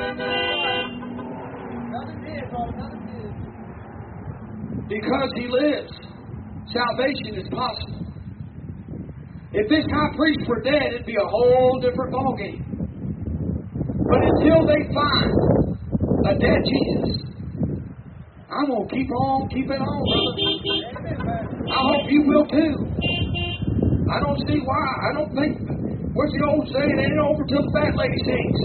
Because He lives, salvation is possible. If this high priest were dead, it'd be a whole different ballgame. But until they find a dead Jesus, I'm going to keep on keeping on, brother. I hope you will too. I don't see why. I don't think, what's the old saying? It ain't over till the fat lady sings.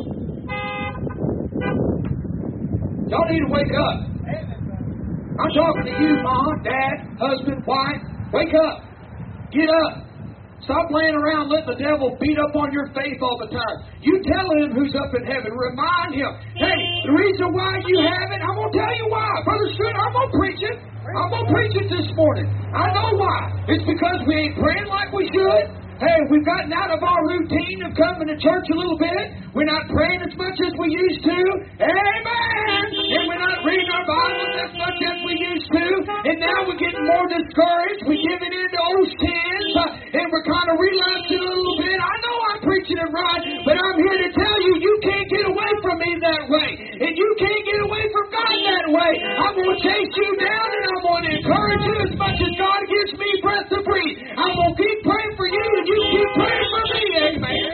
Y'all need to wake up. I'm talking to you, Mom, Dad, husband, wife. Wake up. Get up. Stop laying around letting the devil beat up on your faith all the time. You tell him who's up in heaven. Remind him. Hey, the reason why you have it, I'm going to tell you why. Brother Stewart, I'm going to preach it. I'm going to preach it this morning. I know why. It's because we ain't praying like we should. Hey, we've gotten out of our routine of coming to church a little bit. We're not praying as much as we used to. Amen. And we're not reading our Bibles as much as we used to. And now we're getting more discouraged. We're giving in to old sins. And we're kind of relapsing a little bit. I know I'm preaching it right, but I'm here to tell you, you can't get away from me that way. And you can't get away from God that way. I'm going to chase you down and I'm going to encourage you as much as God gives me breath to breathe. I'm going to keep praying for you and you keep praying for me. Amen.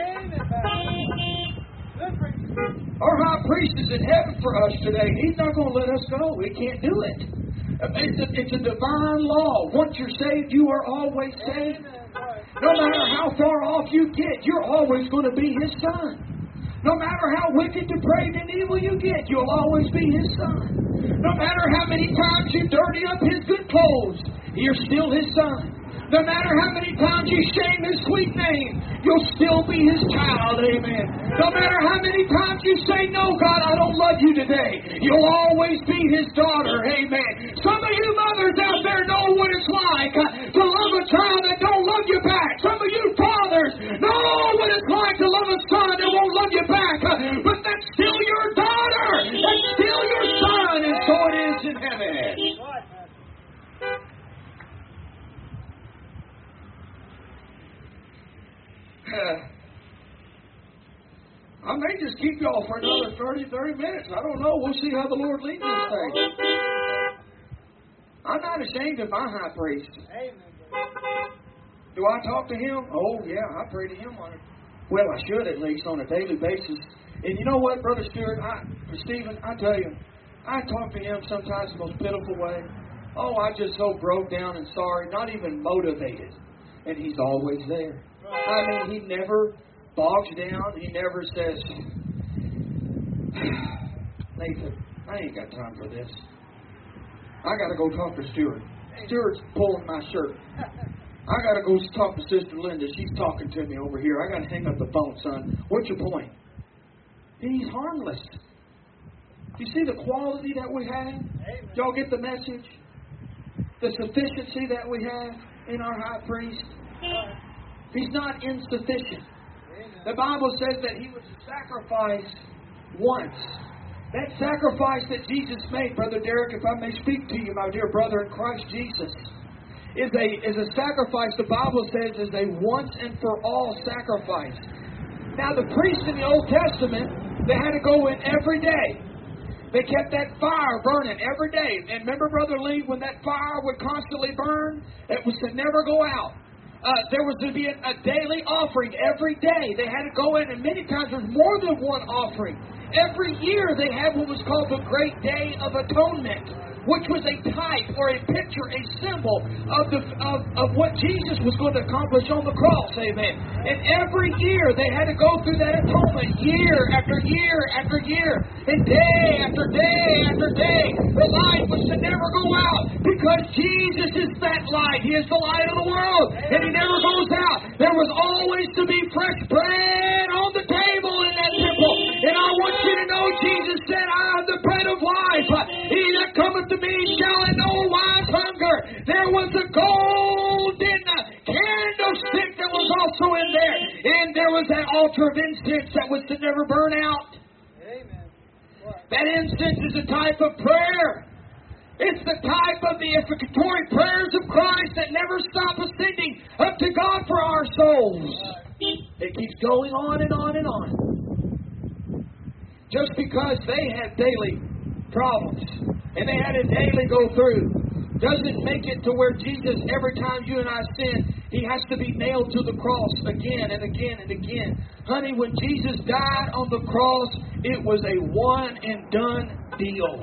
Our high priest is in heaven for us today. He's not going to let us go. He can't do it. It's a divine law. Once you're saved, you are always saved. No matter how far off you get, you're always going to be His son. No matter how wicked, depraved, and evil you get, you'll always be His son. No matter how many times you dirty up His good clothes, you're still His son. No matter how many times you shame His sweet name, you'll still be His child. Amen. No matter how many times you say, no, God, I don't love you today, you'll always be His daughter. Amen. Some of you mothers out there know what it's like to love a child that don't love you back. Some of you fathers know what it's like to love a son that won't love you back. But that's still your daughter. That's still your son. And so it is in heaven. I may just keep y'all for another 30 minutes. I don't know. We'll see how the Lord leads this thing. I'm not ashamed of my high priest. Do I talk to him? Oh, yeah, I pray to him on it. Well, I should at least on a daily basis. And you know what, Brother Stewart, Stephen, I tell you, I talk to him sometimes the most pitiful way. Oh, I just so broke down and sorry, not even motivated. And he's always there. I mean, he never bogs down. He never says, Nathan, I ain't got time for this. I got to go talk to Stewart. Stewart's pulling my shirt. I got to go talk to Sister Linda. She's talking to me over here. I got to hang up the phone, son. What's your point? He's harmless. Do you see the quality that we have? Y'all get the message? The sufficiency that we have in our high priest? He's not insufficient. The Bible says that He was sacrificed once. That sacrifice that Jesus made, Brother Derek, if I may speak to you, my dear brother in Christ Jesus, is a sacrifice, the Bible says, is a once and for all sacrifice. Now, the priests in the Old Testament, they had to go in every day. They kept that fire burning every day. And remember, Brother Lee, when that fire would constantly burn, it was to never go out. There was to be a daily offering every day. They had to go in, and many times there was more than one offering. Every year they had what was called the Great Day of Atonement, which was a type or a picture, a symbol of what Jesus was going to accomplish on the cross. Amen. And every year they had to go through that atonement, year after year after year, and day after day after day. The light was to never go out because Jesus is that light. He is the light of the world, and He never goes out. There was always to be fresh bread on the table in that temple. And I want you to know Jesus said, I am the bread of life. He that cometh to me shall in no wise hunger. There was a golden candlestick that was also in there. And there was that altar of incense that was to never burn out. Amen. That incense is a type of prayer. It's the type of the efficatory prayers of Christ that never stop ascending up to God for our souls. It keeps going on and on and on. Just because they had daily problems and they had to daily go through doesn't make it to where Jesus, every time you and I sin, He has to be nailed to the cross again and again and again. Honey, when Jesus died on the cross, it was a one and done deal.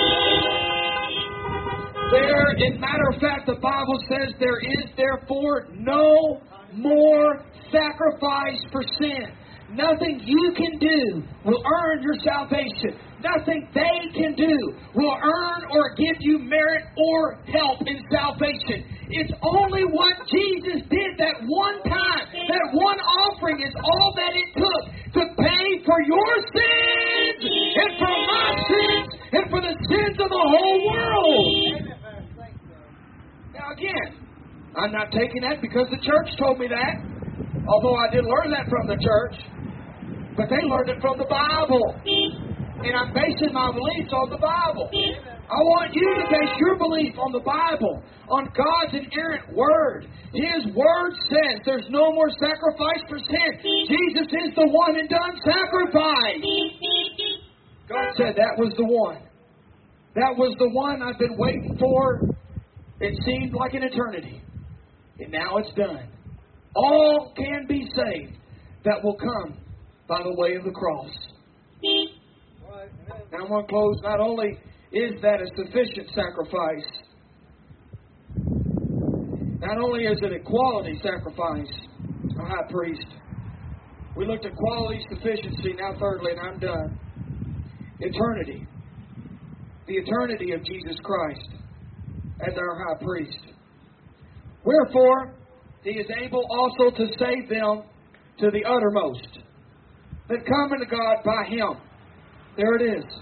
In matter of fact, the Bible says there is therefore no more sacrifice for sin. Nothing you can do will earn your salvation. Nothing they can do will earn or give you merit or help in salvation. It's only what Jesus did that one time. That one offering is all that it took to pay for your sins and for my sins and for the sins of the whole world. Now again, I'm not taking that because the church told me that. Although I did learn that from the church. But they learned it from the Bible. And I'm basing my beliefs on the Bible. I want you to base your belief on the Bible, on God's inerrant Word. His Word says there's no more sacrifice for sin. Jesus is the one and done sacrifice. said, that was the one. That was the one I've been waiting for. It seemed like an eternity. And now it's done. All can be saved that will come by the way of the cross. Now I'm going to close. Not only is that a sufficient sacrifice, not only is it a quality sacrifice, a high priest. We looked at quality, sufficiency. Now thirdly, and I'm done. Eternity. The eternity of Jesus Christ as our high priest. Wherefore, He is able also to save them to the uttermost, that come unto God by Him. There it is.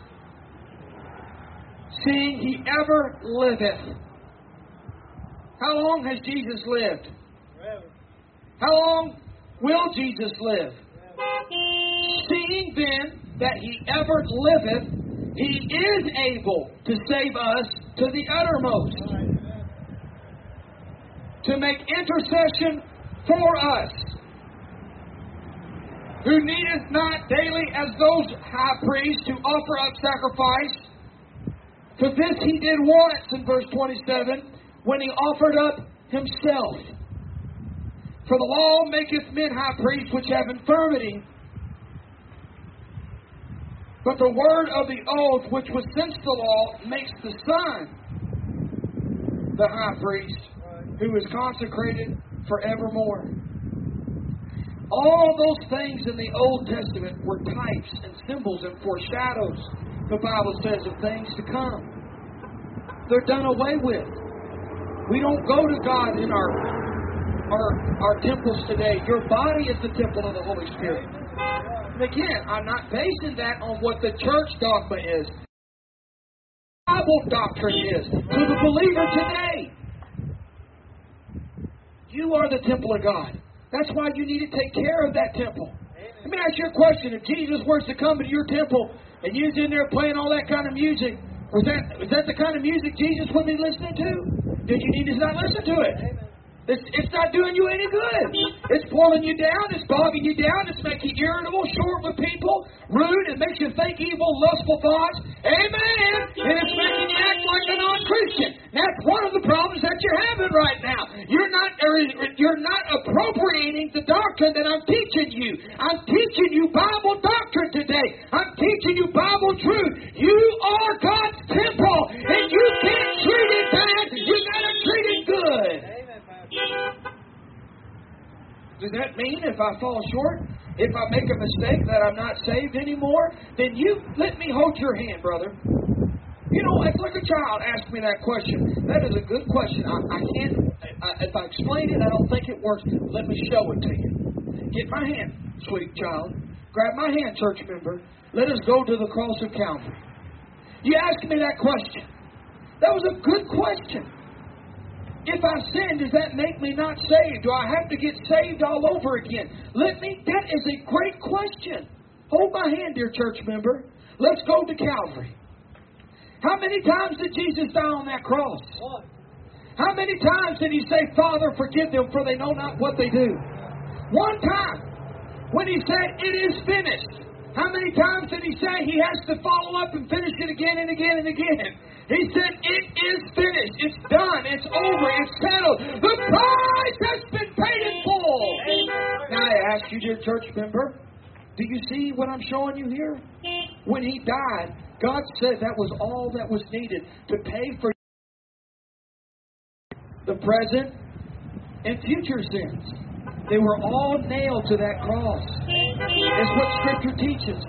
Seeing He ever liveth. How long has Jesus lived? Forever. How long will Jesus live? Forever. Seeing then that He ever liveth, He is able to save us to the uttermost. Right. To make intercession for us, who needeth not daily as those high priests to offer up sacrifice. For this He did once, in verse 27, when He offered up Himself. For the law maketh men high priests which have infirmity, but the word of the oath which was since the law makes the Son the high priest, who is consecrated forevermore. All those things in the Old Testament were types and symbols and foreshadows, the Bible says, of things to come. They're done away with. We don't go to God in our temples today. Your body is the temple of the Holy Spirit. And again, I'm not basing that on what the church dogma is. Bible doctrine is to the believer today. You are the temple of God. That's why you need to take care of that temple. Let me ask you a question. If Jesus was to come to your temple and you was in there playing all that kind of music, was that the kind of music Jesus would be listening to? Did you need to not listen to it? It's not doing you any good. It's pulling you down. It's bogging you down. It's making you irritable, short with people, rude. It makes you think evil, lustful thoughts. Amen. And it's making you act like a non-Christian. That's one of the problems that you're having right now. You're not appropriating the doctrine that I'm teaching you. I'm teaching you Bible doctrine today. I'm teaching you Bible truth. You are God's temple, and you can't treat it bad. You gotta treat it good. Does that mean if I fall short, if I make a mistake that I'm not saved anymore, then you let me hold your hand, brother. You know, it's like a child asked me that question. That is a good question. I can't, if I explain it, I don't think it works. Let me show it to you. Get my hand, sweet child. Grab my hand, church member. Let us go to the cross of Calvary. You asked me that question. That was a good question. If I sin, does that make me not saved? Do I have to get saved all over again? That is a great question. Hold my hand, dear church member. Let's go to Calvary. How many times did Jesus die on that cross? One. How many times did He say, Father, forgive them, for they know not what they do? One time. When He said, it is finished. How many times did He say He has to follow up and finish it again and again and again? He said, it is finished. It's done. It's over. It's settled. The price has been paid in full. Now I ask you, dear church member, do you see what I'm showing you here? When He died, God said that was all that was needed to pay for the present and future sins. They were all nailed to that cross. That's what Scripture teaches.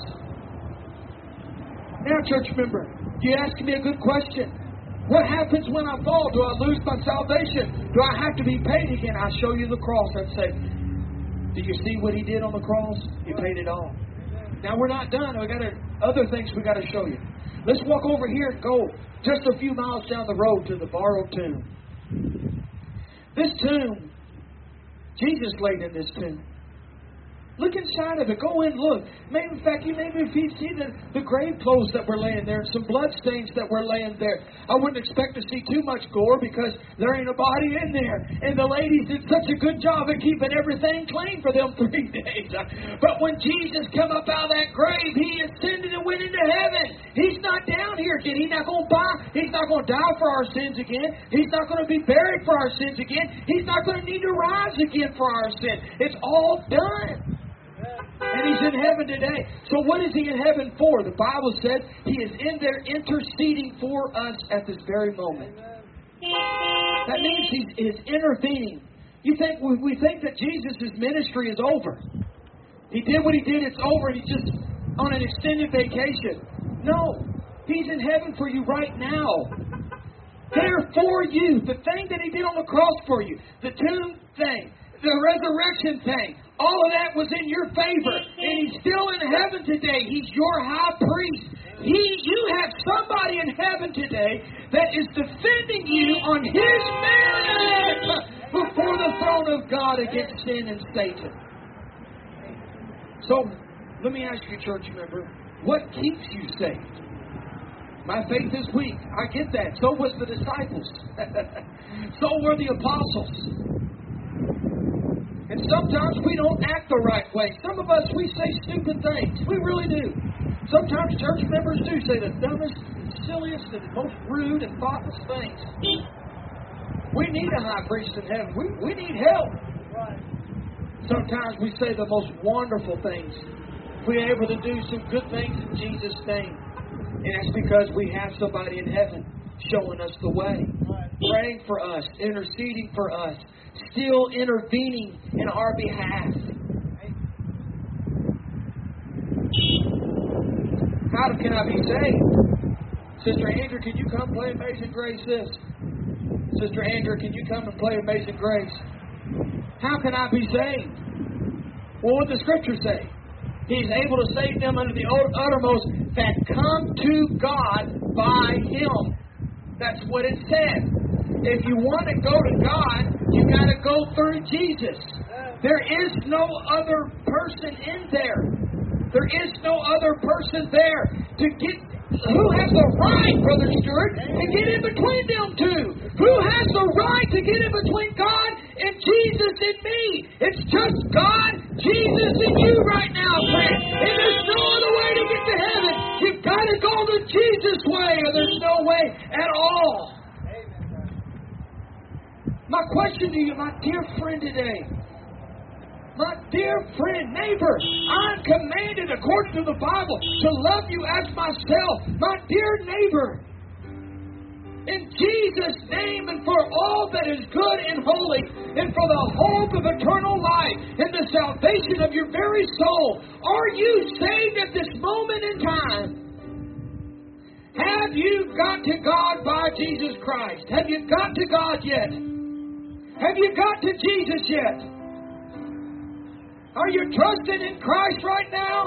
Now, church member, you ask me a good question. What happens when I fall? Do I lose my salvation? Do I have to be paid again? I show you the cross and say, do you see what He did on the cross? He paid it all. Now, we're not done. We got other things we got to show you. Let's walk over here and go just a few miles down the road to the borrowed tomb. This tomb, Jesus laid in this tomb. Look inside of it. Go in, look. Maybe, in fact, if you see the grave clothes that were laying there and some blood stains that were laying there. I wouldn't expect to see too much gore because there ain't a body in there. And the ladies did such a good job at keeping everything clean for them 3 days. But when Jesus came up out of that grave, He ascended and went into to heaven. He's not down here again. He's not going to die for our sins again. He's not going to be buried for our sins again. He's not going to need to rise again for our sins. It's all done. And He's in heaven today. So what is He in heaven for? The Bible says He is in there interceding for us at this very moment. That means He is intervening. We think that Jesus' ministry is over. He did what He did, it's over, and He's just on an extended vacation. No. He's in heaven for you right now. There for you. The thing that He did on the cross for you. The tomb thing. The resurrection thing. All of that was in your favor. And He's still in heaven today. He's your high priest. You have somebody in heaven today that is defending you on His merit before the throne of God against sin and Satan. So, let me ask you, church member, what keeps you saved? My faith is weak. I get that. So was the disciples. So were the apostles. And sometimes we don't act the right way. Some of us, we say stupid things. We really do. Sometimes church members do say the dumbest, silliest, and most rude and thoughtless things. We need a high priest in heaven. We need help. Sometimes we say the most wonderful things. We're able to do some good things in Jesus' name. And that's because we have somebody in heaven showing us the way. Praying for us, interceding for us, still intervening in our behalf. How can I be saved? Sister Andrew, can you come play Amazing Grace, sis? Sister Andrew, can you come and play Amazing Grace? How can I be saved? Well, what does the Scripture say? He's able to save them unto the uttermost that come to God by Him. That's what it says. If you want to go to God, you got to go through Jesus. There is no other person in there. There is no other person there to get. Who has the right, Brother Stewart, to get in between them two? Who has the right to get in between God and Jesus and me? It's just God, Jesus, and you right now, friend. And there's no other way to get to heaven. You've got to go the Jesus way, or there's no way at all. My question to you, my dear friend today, my dear friend, neighbor, I'm commanded according to the Bible to love you as myself. My dear neighbor, in Jesus' name and for all that is good and holy and for the hope of eternal life and the salvation of your very soul, are you saved at this moment in time? Have you got to God by Jesus Christ? Have you got to God yet? Have you got to Jesus yet? Are you trusting in Christ right now?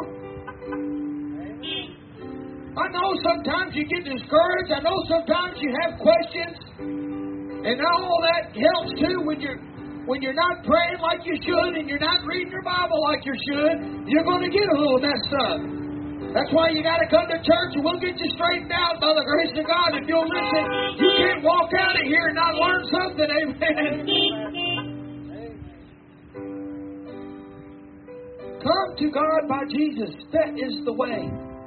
I know sometimes you get discouraged. I know sometimes you have questions. And all that helps too when you're not praying like you should and you're not reading your Bible like you should. You're going to get a little messed up. That's why you got to come to church and we'll get you straightened out by the grace of God. If you'll listen, you can't walk out of here and not learn something. Amen. Come to God by Jesus. That is the way.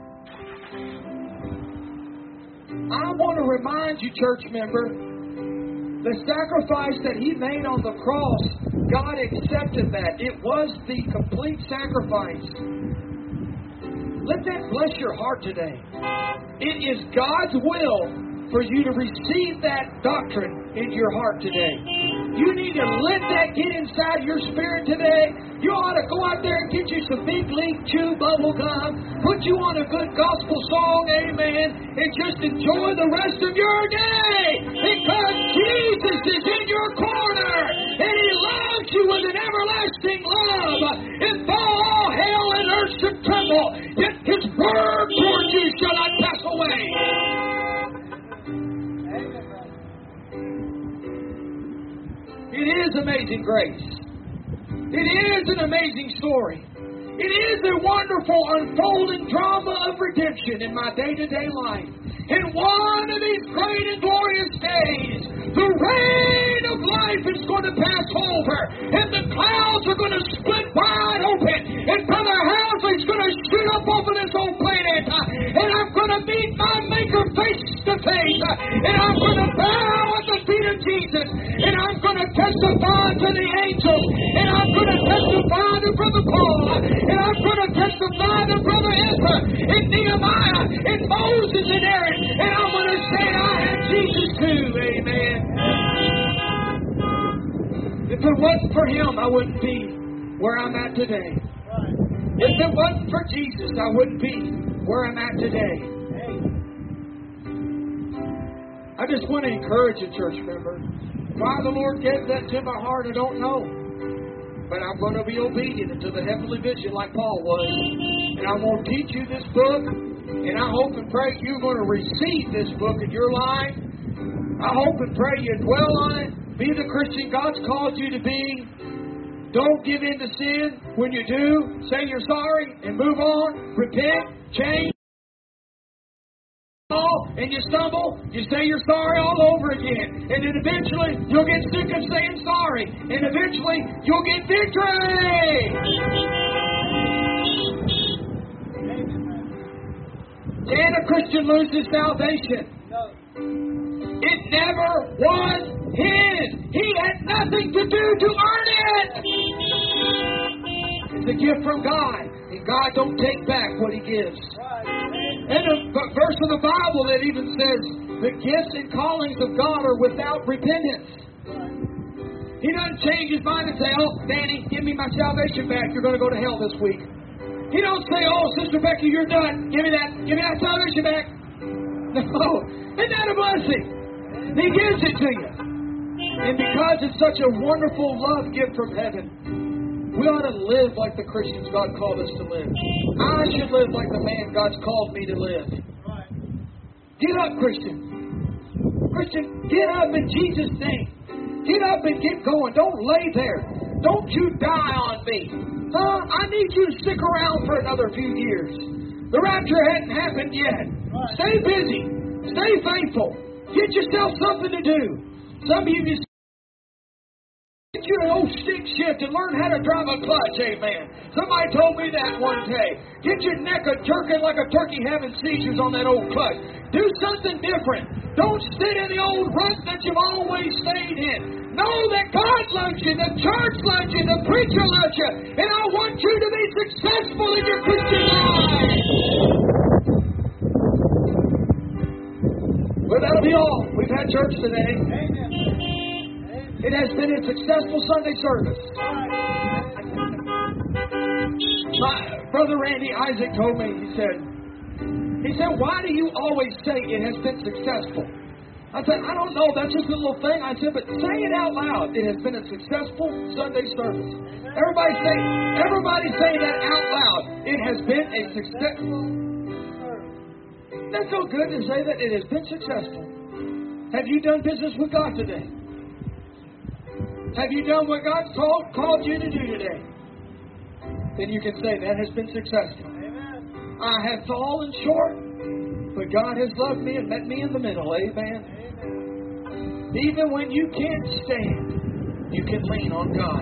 I want to remind you, church member, the sacrifice that He made on the cross, God accepted that. It was the complete sacrifice. Let that bless your heart today. It is God's will for you to receive that doctrine in your heart today. You need to let that get inside your spirit today. You ought to go out there and get you some big league chew bubble gum, put you on a good gospel song, amen, and just enjoy the rest of your day. Because Jesus is in your corner, and He loves you with an everlasting love. And though all hell and earth should tremble, yet His word towards you shall not pass away. It is amazing grace. It is an amazing story. It is a wonderful unfolding drama of redemption in my day-to-day life. And one of these great and glorious days, the rain of life is going to pass over, and the clouds are going to split wide open, and Brother Housley's going to shoot up over this old planet, and I'm to meet my Maker face to face. And I'm going to bow at the feet of Jesus. And I'm going to testify to the angels. And I'm going to testify to Brother Paul. And I'm going to testify to Brother Ezra and Nehemiah and Moses and Aaron. And I'm going to say I have Jesus too. Amen. If it wasn't for Him, I wouldn't be where I'm at today. If it wasn't for Jesus, I wouldn't be where I'm at today. I just want to encourage you, church member. Why the Lord gave that to my heart, I don't know. But I'm going to be obedient to the heavenly vision like Paul was. And I'm going to teach you this book. And I hope and pray you're going to receive this book in your life. I hope and pray you dwell on it. Be the Christian God's called you to be. Don't give in to sin. When you do, say you're sorry and move on. Repent, change. And you stumble, you say you're sorry all over again. And then eventually, you'll get sick of saying sorry. And eventually, you'll get victory. Can a Christian lose his salvation? No. It never was his. He had nothing to do to earn it. It's a gift from God. And God don't take back what He gives. And a verse of the Bible that even says the gifts and callings of God are without repentance. He doesn't change His mind and say, oh, Danny, give me my salvation back. You're going to go to hell this week. He don't say, oh, Sister Becky, you're done. Give me that salvation back. No. Isn't that a blessing? He gives it to you. And because it's such a wonderful love gift from heaven, we ought to live like the Christians God called us to live. I should live like the man God's called me to live. Get up, Christian. Christian, get up in Jesus' name. Get up and get going. Don't lay there. Don't you die on me. I need you to stick around for another few years. The rapture hadn't happened yet. Stay busy. Stay faithful. Get yourself something to do. Some of you just get you an old stick shift and learn how to drive a clutch, amen. Somebody told me that one day. Get your neck a-jerking like a turkey having seizures on that old clutch. Do something different. Don't sit in the old rut that you've always stayed in. Know that God loves you, the church loves you, the preacher loves you, and I want you to be successful in your Christian life. Well, that'll be all. We've had church today. Amen. It has been a successful Sunday service. My brother Randy Isaac told me, he said, why do you always say it has been successful? I said, I don't know, that's just a little thing. I said, but say it out loud. It has been a successful Sunday service. Everybody say that out loud. It has been a successful. That's so good to say that it has been successful. Have you done business with God today? Have you done what God's called you to do today? Then you can say that has been successful. Amen. I have fallen short, but God has loved me and met me in the middle. Amen. Amen. Even when you can't stand, you can lean on God.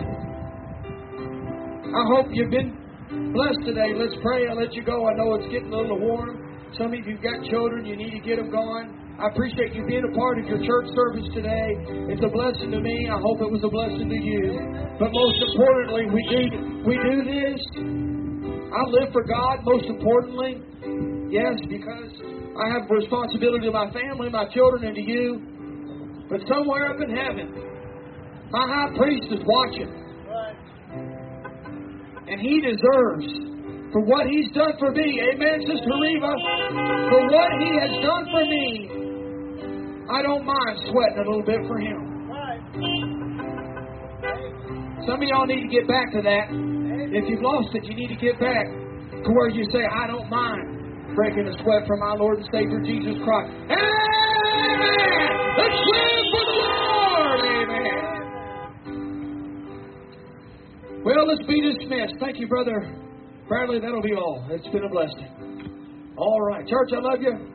I hope you've been blessed today. Let's pray. I'll let you go. I know it's getting a little warm. Some of you've got children. You need to get them going. I appreciate you being a part of your church service today. It's a blessing to me. I hope it was a blessing to you. But most importantly, we do this. I live for God, most importantly. Yes, because I have responsibility to my family, my children, and to you. But somewhere up in heaven, my high priest is watching. And he deserves for what He's done for me. Amen, Sister Reva. For what He has done for me, I don't mind sweating a little bit for Him. Some of y'all need to get back to that. If you've lost it, you need to get back to where you say, I don't mind breaking a sweat for my Lord and Savior Jesus Christ. Amen! Let's live for the Lord! Amen! Well, let's be dismissed. Thank you, Brother Bradley. That'll be all. It's been a blessing. All right. Church, I love you.